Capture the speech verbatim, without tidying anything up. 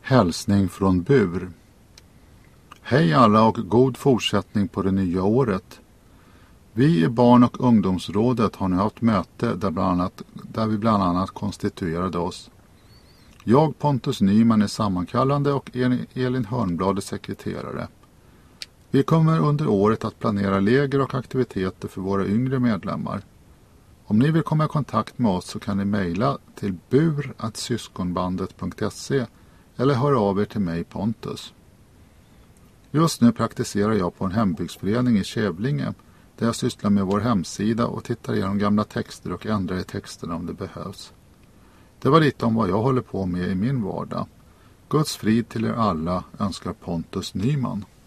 Hälsning från Bur. Hej alla och god fortsättning på det nya året. Vi i barn- och ungdomsrådet har nu haft möte där, bland annat, där vi bland annat konstituerade oss. Jag, Pontus Nyman, är sammankallande och Elin Hörnblad är sekreterare. Vi kommer under året att planera läger och aktiviteter för våra yngre medlemmar. Om ni vill komma i kontakt med oss så kan ni mejla till bur at syskonbandet punkt se eller höra av er till mig, Pontus. Just nu praktiserar jag på en hembygdsförening i Kävlinge där jag sysslar med vår hemsida och tittar igenom gamla texter och ändrar i texterna om det behövs. Det var lite om vad jag håller på med i min vardag. Guds frid till er alla önskar Pontus Nyman.